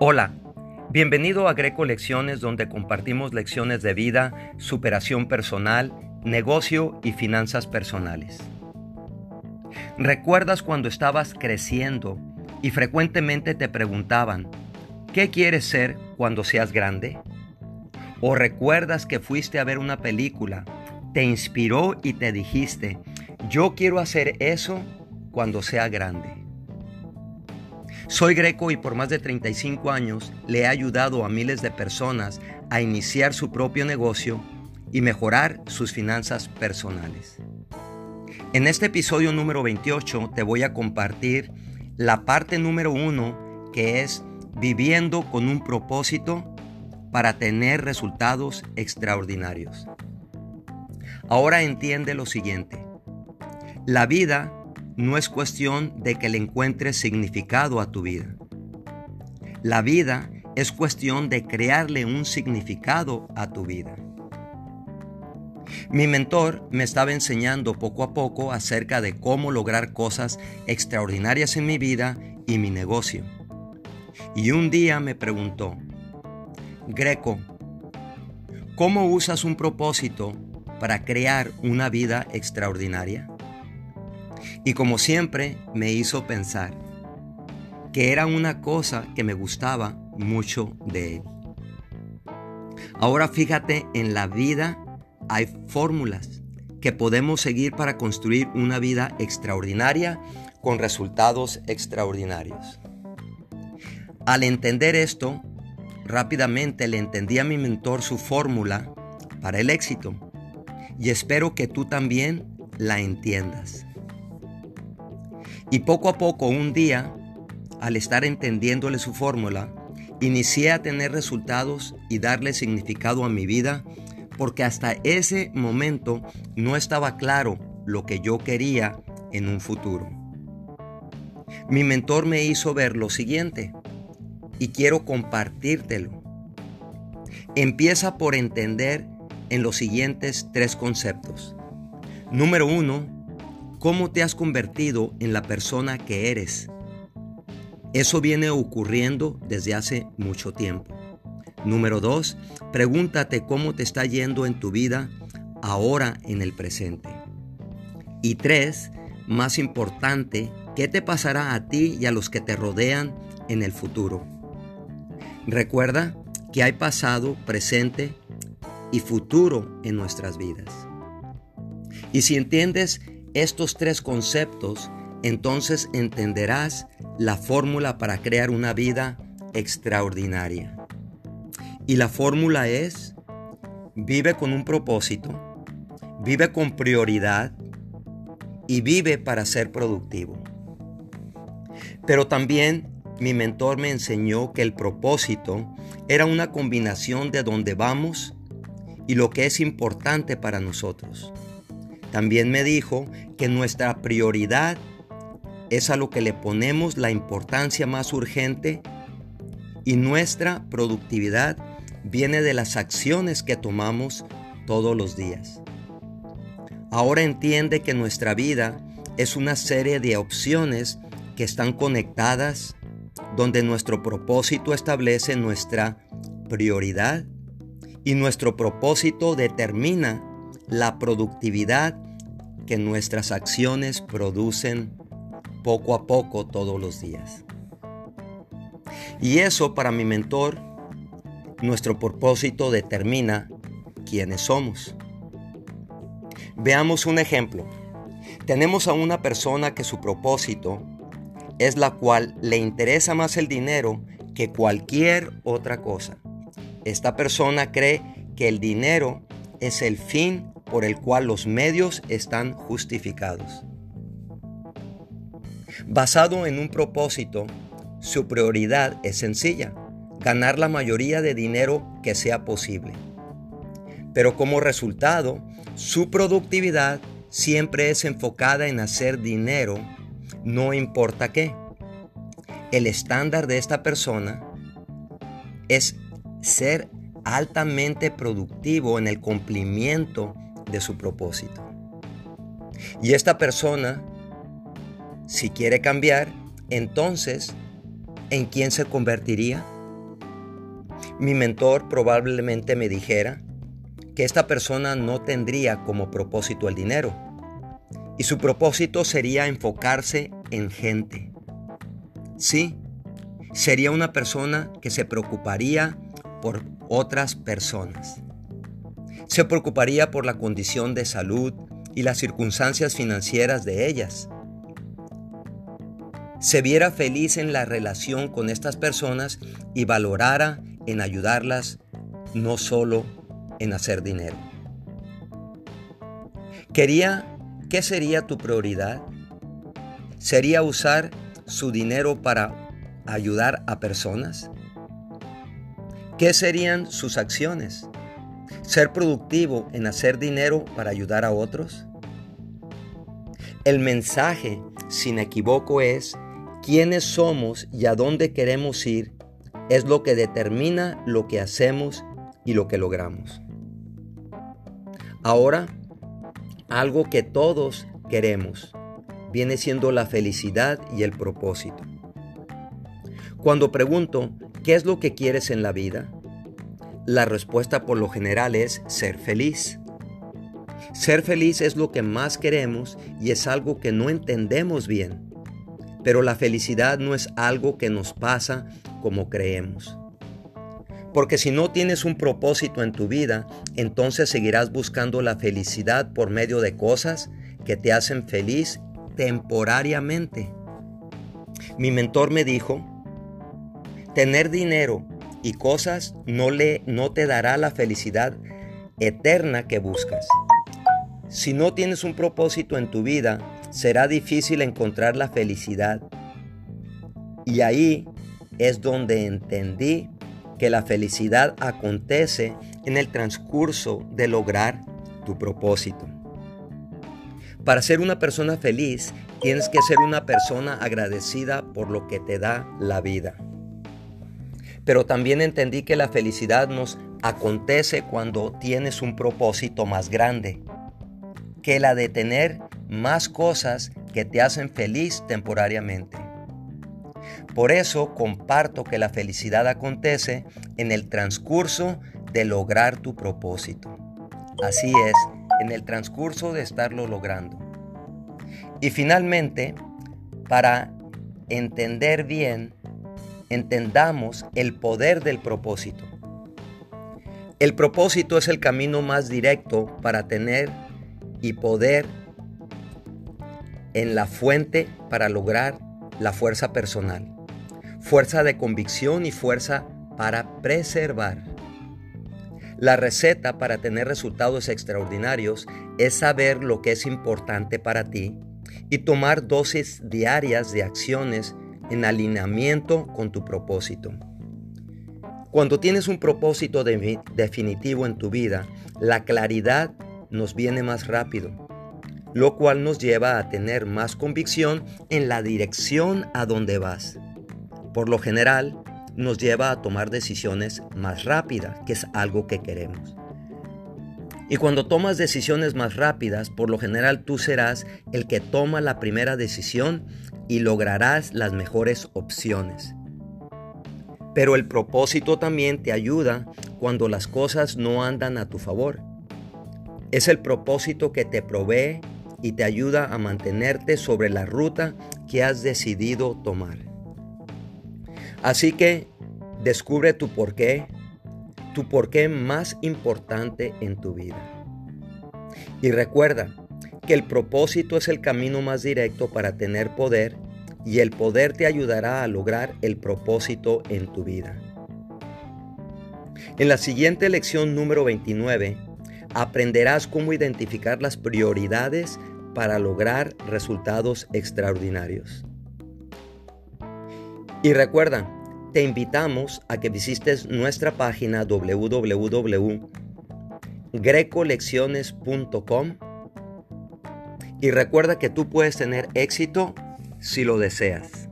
Hola, bienvenido a Greco Lecciones, donde compartimos lecciones de vida, superación personal, negocio y finanzas personales. ¿Recuerdas cuando estabas creciendo y frecuentemente te preguntaban, ¿qué quieres ser cuando seas grande? ¿O recuerdas que fuiste a ver una película, te inspiró y te dijiste, yo quiero hacer eso cuando sea grande? Soy Greco y por más de 35 años le he ayudado a miles de personas a iniciar su propio negocio y mejorar sus finanzas personales. En este episodio número 28 te voy a compartir la parte número 1, que es viviendo con un propósito para tener resultados extraordinarios. Ahora entiende lo siguiente: la vida no es cuestión de que le encuentres significado a tu vida. La vida es cuestión de crearle un significado a tu vida. Mi mentor me estaba enseñando poco a poco acerca de cómo lograr cosas extraordinarias en mi vida y mi negocio. Y un día me preguntó, Greco, ¿cómo usas un propósito para crear una vida extraordinaria? Y como siempre me hizo pensar que era una cosa que me gustaba mucho de él. Ahora fíjate, en la vida hay fórmulas que podemos seguir para construir una vida extraordinaria con resultados extraordinarios. Al entender esto, rápidamente le entendí a mi mentor su fórmula para el éxito y espero que tú también la entiendas. Y poco a poco, un día, al estar entendiéndole su fórmula, inicié a tener resultados y darle significado a mi vida, porque hasta ese momento no estaba claro lo que yo quería en un futuro. Mi mentor me hizo ver lo siguiente, y quiero compartírtelo. Empieza por entender en los siguientes 3 conceptos. Número 1, ¿cómo te has convertido en la persona que eres? Eso viene ocurriendo desde hace mucho tiempo. Número 2, pregúntate cómo te está yendo en tu vida ahora en el presente. Y 3, más importante, ¿qué te pasará a ti y a los que te rodean en el futuro? Recuerda que hay pasado, presente y futuro en nuestras vidas. Y si entiendes estos 3 conceptos, entonces entenderás la fórmula para crear una vida extraordinaria. Y la fórmula es: vive con un propósito, vive con prioridad y vive para ser productivo. Pero también mi mentor me enseñó que el propósito era una combinación de dónde vamos y lo que es importante para nosotros. También me dijo que nuestra prioridad es a lo que le ponemos la importancia más urgente y nuestra productividad viene de las acciones que tomamos todos los días. Ahora entiende que nuestra vida es una serie de opciones que están conectadas, donde nuestro propósito establece nuestra prioridad y nuestro propósito determina la productividad que nuestras acciones producen poco a poco todos los días. Y eso, para mi mentor, nuestro propósito determina quiénes somos. Veamos un ejemplo. Tenemos a una persona que su propósito es la cual le interesa más el dinero que cualquier otra cosa. Esta persona cree que el dinero es el fin por el cual los medios están justificados. Basado en un propósito, su prioridad es sencilla: ganar la mayoría de dinero que sea posible. Pero como resultado, su productividad siempre es enfocada en hacer dinero, no importa qué. El estándar de esta persona es ser altamente productivo en el cumplimiento de su propósito. Y esta persona, si quiere cambiar, entonces, ¿en quién se convertiría? Mi mentor probablemente me dijera que esta persona no tendría como propósito el dinero y su propósito sería enfocarse en gente. Sí, sería una persona que se preocuparía por otras personas. Se preocuparía por la condición de salud y las circunstancias financieras de ellas. Se viera feliz en la relación con estas personas y valorara en ayudarlas, no solo en hacer dinero. ¿Qué sería tu prioridad? ¿Sería usar su dinero para ayudar a personas? ¿Qué serían sus acciones? ¿Ser productivo en hacer dinero para ayudar a otros? El mensaje, sin equivoco, es quiénes somos y a dónde queremos ir es lo que determina lo que hacemos y lo que logramos. Ahora, algo que todos queremos viene siendo la felicidad y el propósito. Cuando pregunto, ¿qué es lo que quieres en la vida? La respuesta por lo general es ser feliz. Ser feliz es lo que más queremos y es algo que no entendemos bien. Pero la felicidad no es algo que nos pasa como creemos. Porque si no tienes un propósito en tu vida, entonces seguirás buscando la felicidad por medio de cosas que te hacen feliz temporariamente. Mi mentor me dijo, tener dinero y cosas no te dará la felicidad eterna que buscas. Si no tienes un propósito en tu vida, será difícil encontrar la felicidad. Y ahí es donde entendí que la felicidad acontece en el transcurso de lograr tu propósito. Para ser una persona feliz, tienes que ser una persona agradecida por lo que te da la vida. Pero también entendí que la felicidad nos acontece cuando tienes un propósito más grande que la de tener más cosas que te hacen feliz temporariamente. Por eso comparto que la felicidad acontece en el transcurso de lograr tu propósito. Así es, en el transcurso de estarlo logrando. Y finalmente, para entender bien, entendamos el poder del propósito. El propósito es el camino más directo para tener y poder en la fuente para lograr la fuerza personal, fuerza de convicción y fuerza para preservar. La receta para tener resultados extraordinarios es saber lo que es importante para ti y tomar dosis diarias de acciones en alineamiento con tu propósito. Cuando tienes un propósito definitivo en tu vida, la claridad nos viene más rápido, lo cual nos lleva a tener más convicción en la dirección a donde vas. Por lo general, nos lleva a tomar decisiones más rápidas, que es algo que queremos. Y cuando tomas decisiones más rápidas, por lo general tú serás el que toma la primera decisión y lograrás las mejores opciones. Pero el propósito también te ayuda cuando las cosas no andan a tu favor. Es el propósito que te provee y te ayuda a mantenerte sobre la ruta que has decidido tomar. Así que descubre tu porqué más importante en tu vida. Y recuerda que el propósito es el camino más directo para tener poder y el poder te ayudará a lograr el propósito en tu vida. En la siguiente lección número 29, aprenderás cómo identificar las prioridades para lograr resultados extraordinarios. Y recuerda, te invitamos a que visites nuestra página www.grecolecciones.com y recuerda que tú puedes tener éxito si lo deseas.